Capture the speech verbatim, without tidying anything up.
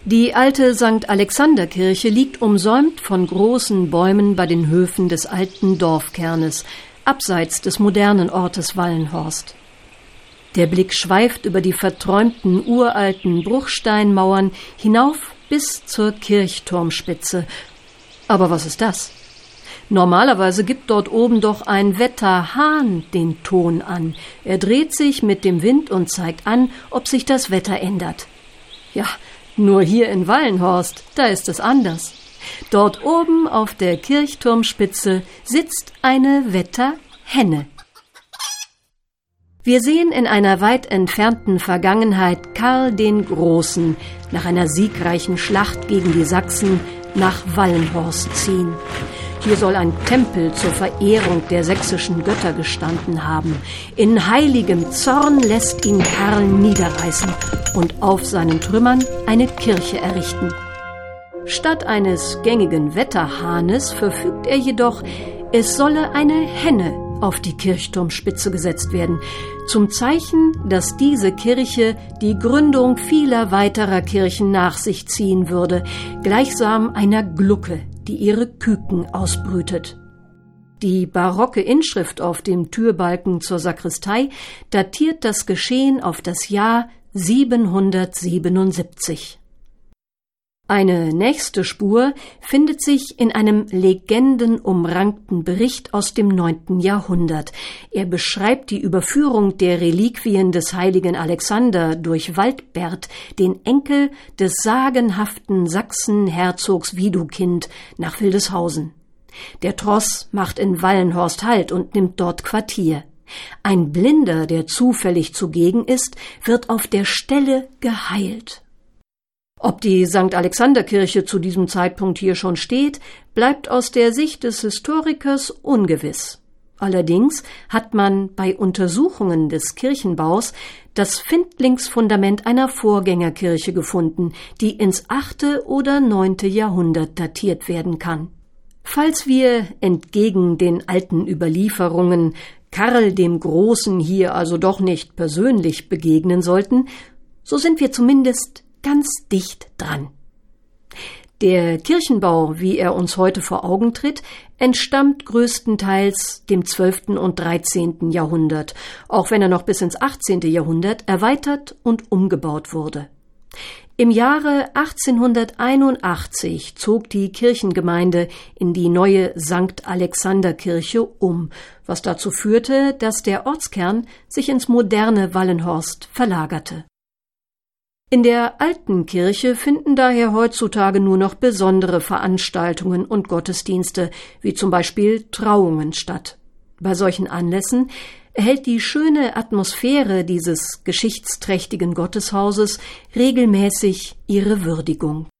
Die alte Sankt Alexander-Kirche liegt umsäumt von großen Bäumen bei den Höfen des alten Dorfkernes, abseits des modernen Ortes Wallenhorst. Der Blick schweift über die verträumten uralten Bruchsteinmauern hinauf bis zur Kirchturmspitze. Aber was ist das? Normalerweise gibt dort oben doch ein Wetterhahn den Ton an. Er dreht sich mit dem Wind und zeigt an, ob sich das Wetter ändert. Ja, nur hier in Wallenhorst, da ist es anders. Dort oben auf der Kirchturmspitze sitzt eine Wetterhenne. Wir sehen in einer weit entfernten Vergangenheit Karl den Großen nach einer siegreichen Schlacht gegen die Sachsen nach Wallenhorst ziehen. Hier soll ein Tempel zur Verehrung der sächsischen Götter gestanden haben. In heiligem Zorn lässt ihn Karl niederreißen und auf seinen Trümmern eine Kirche errichten. Statt eines gängigen Wetterhahnes verfügt er jedoch, es solle eine Henne auf die Kirchturmspitze gesetzt werden, zum Zeichen, dass diese Kirche die Gründung vieler weiterer Kirchen nach sich ziehen würde, gleichsam einer Glucke, die ihre Küken ausbrütet. Die barocke Inschrift auf dem Türbalken zur Sakristei datiert das Geschehen auf das Jahr siebenhundertsiebenundsiebzig. Eine nächste Spur findet sich in einem legendenumrankten Bericht aus dem neunten Jahrhundert. Er beschreibt die Überführung der Reliquien des heiligen Alexander durch Waldbert, den Enkel des sagenhaften Sachsenherzogs Widukind, nach Wildeshausen. Der Tross macht in Wallenhorst Halt und nimmt dort Quartier. Ein Blinder, der zufällig zugegen ist, wird auf der Stelle geheilt. Ob die Sankt Alexander-Kirche zu diesem Zeitpunkt hier schon steht, bleibt aus der Sicht des Historikers ungewiss. Allerdings hat man bei Untersuchungen des Kirchenbaus das Findlingsfundament einer Vorgängerkirche gefunden, die ins achte oder neunte Jahrhundert datiert werden kann. Falls wir entgegen den alten Überlieferungen Karl dem Großen hier also doch nicht persönlich begegnen sollten, so sind wir zumindest ganz dicht dran. Der Kirchenbau, wie er uns heute vor Augen tritt, entstammt größtenteils dem zwölften und dreizehnten Jahrhundert, auch wenn er noch bis ins achtzehnte Jahrhundert erweitert und umgebaut wurde. Im Jahre achtzehnhunderteinundachtzig zog die Kirchengemeinde in die neue Sankt Alexander-Kirche um, was dazu führte, dass der Ortskern sich ins moderne Wallenhorst verlagerte. In der alten Kirche finden daher heutzutage nur noch besondere Veranstaltungen und Gottesdienste, wie zum Beispiel Trauungen statt. Bei solchen Anlässen erhält die schöne Atmosphäre dieses geschichtsträchtigen Gotteshauses regelmäßig ihre Würdigung.